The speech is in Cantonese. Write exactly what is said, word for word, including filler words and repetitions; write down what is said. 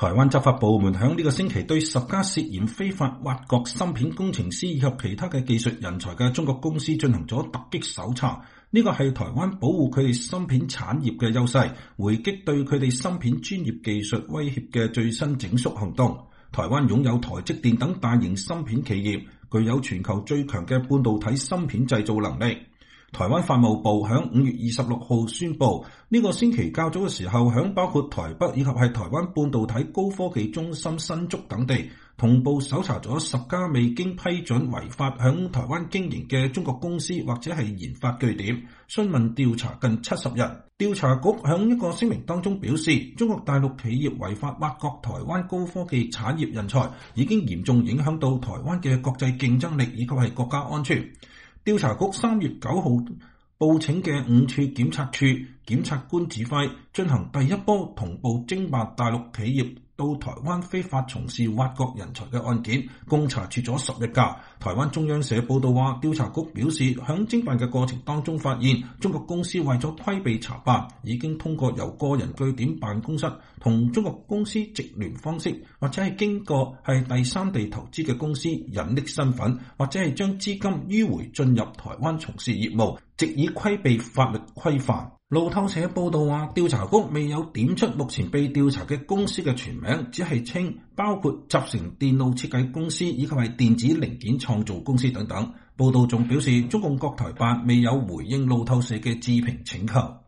台灣執法部門響呢個星期對十家涉嫌非法挖角芯片工程師以及其他嘅技術人才嘅中國公司進行咗突擊搜查。呢個係台灣保護佢哋芯片產業嘅優勢，回擊對佢哋芯片專業技術威脅嘅最新整肅行動。台灣擁有台積電等大型芯片企業，具有全球最強嘅半導體芯片製造能力。台灣法務部響五月二十六號宣布，呢個星期較早嘅時候，響包括台北以及係台灣半導體高科技中心新竹等地，同步搜查咗十家未經批准違法響台灣經營嘅中國公司或者係研發據點，詢問調查近七十人。調查局響一個聲明當中表示，中國大陸企業違法挖角台灣高科技產業人才，已經嚴重影響到台灣嘅國際競爭力以及係國家安全。調查局三月九號報請嘅五處檢察處檢察官指揮進行第一波同步偵辦大陸企業到台灣非法從事挖角人才嘅案件，共查處咗十一家。台灣中央社報道話，調查局表示，響偵辦嘅過程當中發現，中國公司為咗規避查辦，已經通過由個人據點辦公室同中國公司直聯方式，或者係經過係第三地投資嘅公司隱匿身份，或者係將資金迂回進入台灣從事業務，藉以規避法律規範。路透社報道話，調查局未有點出目前被調查嘅公司嘅全名，只係稱包括集成電路設計公司以及係電子零件創造公司等等。報道仲表示，中共國台辦未有回應路透社嘅置評請求。